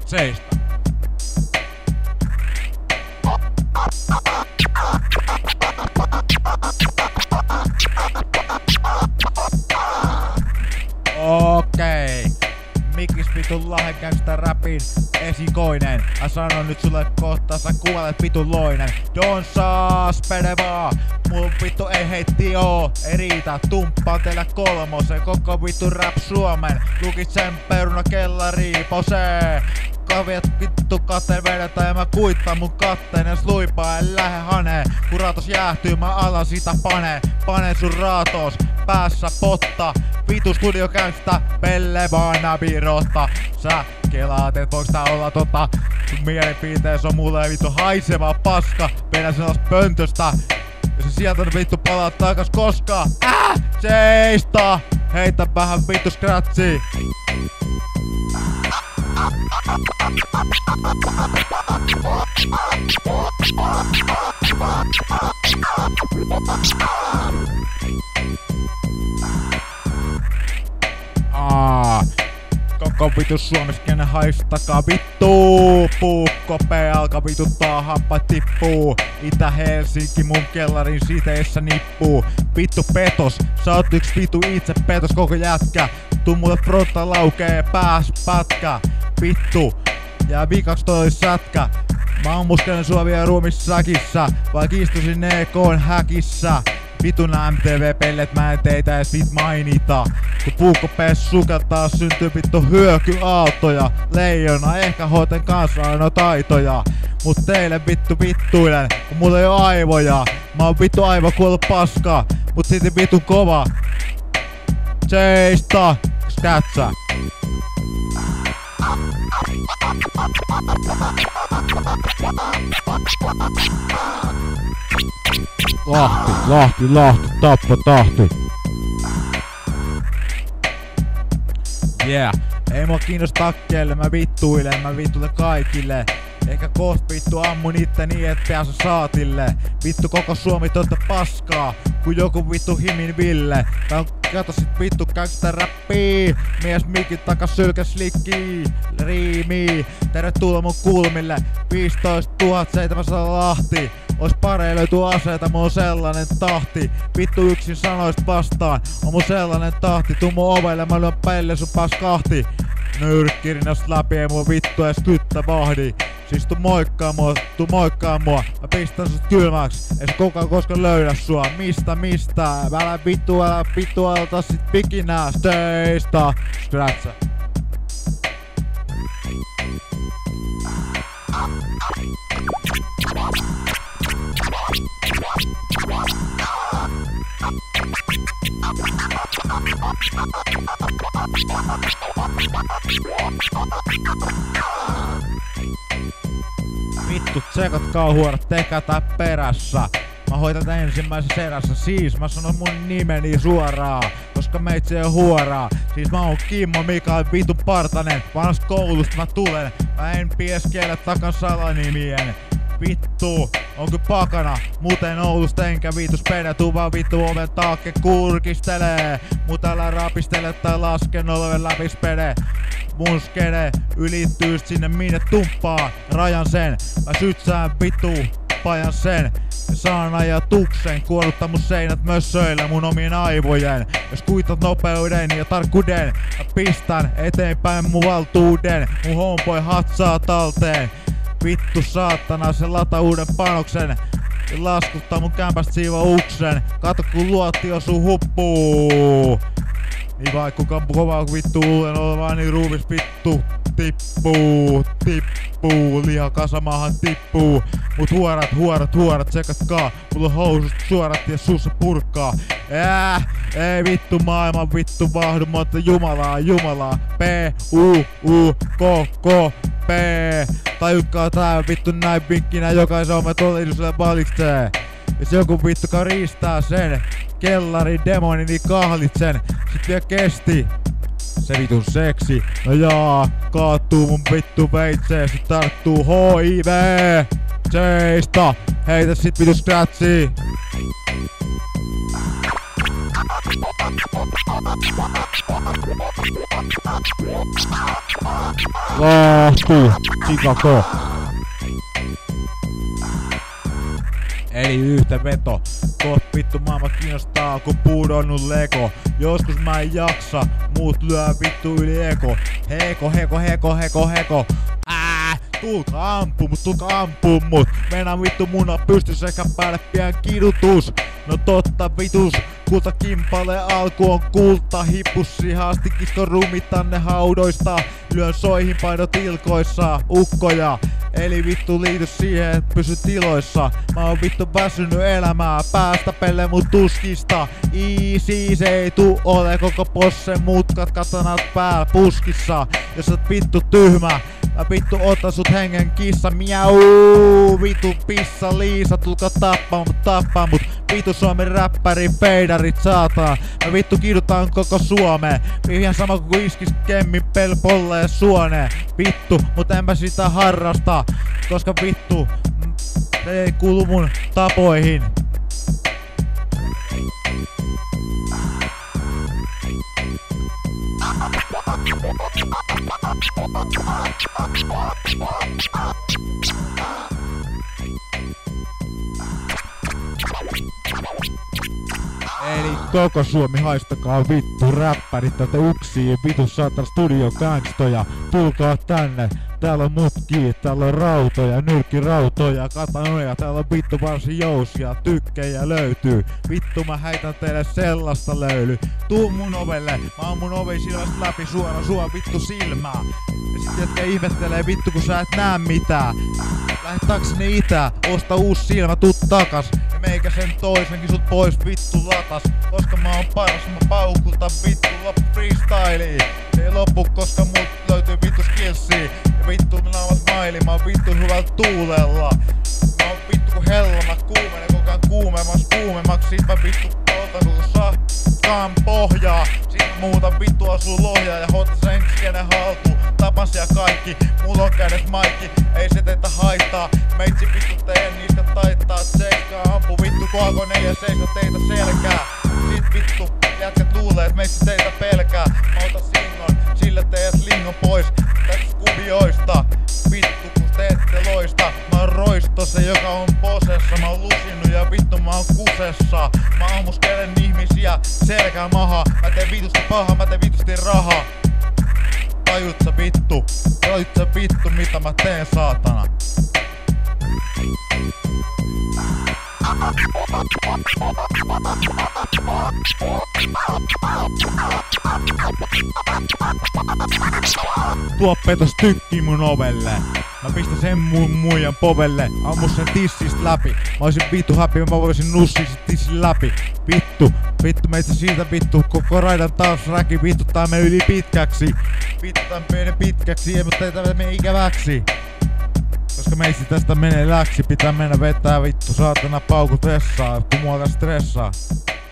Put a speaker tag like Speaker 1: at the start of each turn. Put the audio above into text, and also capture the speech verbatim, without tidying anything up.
Speaker 1: seistä. Okei. Mikis vitun Lahden Gangsta Rapin esikoinen. Mä sanon nyt sulle kohta, sä kuolet vitun loinen. Don saas pede vaan. Mul vittu ei heitti oo. Ei riitä, tumppaan teillä kolmosen. Koko vittu rap Suomen. Lukit sen peruna kellariin posee. Kaviat vittu katteen vedetään ja mä kuittaan mun katteen. Jos luipaa en lähe haneen. Kun raatos jäähtyy mä alan sitä panee. Pane sun raatos päässä potta. Vitu studio Gangsta pelle vaan nabirotta. Sä kelaat et voiks tää olla tota. Sun mielipitees on mulle vittu haiseva paska. Vedän sen alas pöntöstä. Ja se sieltä vittu palaa takas koska. Äh! Seista! Heitä vähän vittu scratchia. Aa, koko vitu Suomeskenen haistakaa vittuu. Puukko P alkaa vituttaa, happa tippuu. Itä-Helsinki mun kellarin siteessä nippuu. Vittu petos, sä oot yks vitu itse petos koko jätkä. Tuu mulle frontta laukee pääs pätkä. Vittu, jää vikaksi toi sätkä. Mä ammuskelen sua vielä ruumissäkissä, vaik istusin E K:n häkissä. Vitun M T V-pellet mä en teitä edes vit mainita. Kun puukko P sukeltaa syntyy vittu hyökyaaltoja. Leijona ehkä hoiten kanssa aina taitoja. Mut teille vittu vittuilen, kun mulla ei oo aivoja. Mä oon vittu aivo kuollut paska, mut silti vitun kova. Seista, skätsä. Lahti, lahti, lahti, tappo tahti. Yeah, ei mua kiinnosta takkeelle, mä vittuilen, mä vittuilen kaikille. Eikä koht vittu ammun itte niin et pääse saatille. Vittu koko Suomi totta paskaa, kun joku vittu himin Ville. Tää on kato sit vittu Gangsta Rappii. Mies mikit takas sylkäs likkii, riimii. Tervetuloa mun kulmille, viisitoista tuhatta seitsemänsataa Lahti. Ois paree löytyy aseita, mulla on sellainen tahti. Vittu yksin sanoista vastaan, on mun sellainen tahti. Tuu mun ovelle, mä lyön pelle sun pääs kahti. Nyrkkirinnasta läpi, ei mua vittu ees kyttä vahdi. Siis tuu moikkaa mua, tuu moikkaa mua. Mä pistän sut kylmäks, ei se kukaan koskaan löydä sua. Mistä, mistä? Älä vittu, älä vittu, älä sit pikinää. Seista, scratcha. Vittu, tsekatkaa huorat, tekää tää perässä. Mä hoitan ensimmäisessä erässä, siis mä sanon mun nimeni suoraan, koska meitsi ei huoraa. Siis mä oon Kimmo Mikael vitun Partanen, vanhasta koulusta mä tulen. Mä en pieskele takan salanimien. Vittu, on kyllä pakana, muuten Oulusta enkä viitus pene, tuu vaan vittu oven taakke kurkistelee. Mut älä rapistele tai laske nolven läpispede. Mun skene ylittyy sinne minne tumppaa, rajan sen. Mä sytsään vittu, pajan sen. Ja saan ajatuksen, kuoluttaa mun seinät mössöillä mun omien aivojen. Jos kuitat nopeuden ja tarkkuuden, mä pistän eteenpäin mun valtuuden. Mun homeboy hatsaa talteen. Vittu saatana, se lata uuden panoksen. Ja laskuttaa mun kämpästä siivouksen. Kato kun luotti osuu huppuu. Niin vaikka kukaan kovaa kun vittu luulen olevaa, niin ruumis vittu tippuu, tippuu, liha kasamaahan tippuu. Mut huorat, huorat, huorat, tsekatkaa, mulla on housut suorat ja suussa purkkaa. Ää, ei vittu maailman vittu vahdu, mutta jumalaa, jumalaa. P, U, U, K, K, P. Tajukkaa tää vittu näin vinkkinä, jokaisen oman todellisuudelle valitsee. Jos joku vittukaan riistää sen kellarin demoni, niin kahlitsen. Sit vielä kesti se vitun seksi. No jaa, kaatuu mun vittu veitseen, sit tarttuu H I V. Seista, heitä sit vittu scratchia. Lahti, Chicago. Eli yhteenveto. Koht vittu maailma kiinnostaa kun pudonnut lego. Joskus mä en jaksa, muut lyö vittu yli eko. Heko, heko, heko, heko, heko. Ää, tulkaa ampuu mut, tulkaa ampuu mut. Meinaa vittu muna pystyssä sekä päälle pian kidutus. No totta vitus, kulta kimpale alku on kulta. Hippussi haasti kiskon rumit tänne haudoista. Lyön soihin painot ilkoissa, ukkoja. Eli vittu liity siihen, et pysy tiloissa. Mä oon vittu väsynyt elämää, päästä pelle mut tuskista. Easy se ei tuu ole koko possen mutkat katanat päällä puskissa. Jos oot vittu tyhmä, mä vittu otan sut hengen kissa. Miau, vittu pissa Liisa, tulkaa tappaa mut, tappaa mut. Vittu Suomen räppäri feidarit saatana. Mä vittu kidutaan koko Suomeen. Ihan sama kuin iskis kemmin pelpolleen suoneen. Vittu, mut enpä sitä harrasta. Koska vittu, se ei kuulu mun tapoihin. Eli koko Suomi haistakaa vittu räppärit tätä uksii vitu saatan studio gangstoja. Tulkaa tänne, täällä on mutkii, täällä on rautoja, nyrkkirautoja, katanoja, täällä on vittu varsin jousia, tykkejä löytyy. Vittu mä heitän teille sellaista löyly. Tuu mun ovelle, mä oon mun ovi silmästä läpi suora sua vittu silmää. Ja sit jotka ihmettelee vittu kun sä et näe mitään. Lähet taksini itää, osta uusi silmä, tuu takas. Ja meikä sen toisenkin sut pois vittu latas. Koska mä oon paras, mä paukutan vittu loppu freestyliin. Se ei loppu koska mut löytyy vittu skillsia. Ja vittu mä naamat maili, mä oon vittu hyvällä tuulella. Mä oon vittu ku hella, mä kuumenen koko ajan kuumemmaks kuumemmaks. Sit mä vittu poltan koko sakkaan pohjaa. Sit mä muutan vittu asuu lohjaa ja hoitan sen kenen haltuun. Tapan siellä kaikki, mulla on kädet maikki, ei se teitä haittaa. Meitsi vittu teen niistä taittaa, seiskaa ampu vittu koako neljä seisoo teitä selkää. Sit vittu jätkät luulee et meitsi teitä pelkää. Mä otan singon, sillä teet lingon pois tästä kuvioista. Vittu kun te ette loista, mä oon roisto se joka on posessa. Mä oon lusinut ja vittu mä oon kusessa. Mä ammuskelen ihmisiä selkää maha. Mä teen vitusti paha, mä teen vitusti rahaa. Tajut sä vittu, tajut sä vittu mitä mä teen saatana. Tuo petos tykki mun ovelle. Mä pistän sen mun muijan povelle. Ammu sen tissistä läpi. Mä oisin vittu happy, mä voisin nussia sit tissin läpi. Vittu, vittu meitä siitä vittu. Koko raidan taas räki. Vittu tää meni yli pitkäksi. Vittu tää meni pitkäksi, ei mutta ei tää mene ikäväksi. Koska meistä tästä menee läksi, pitää mennä vetää vittu saatana paukut vessaa, kun mua tää stressaa.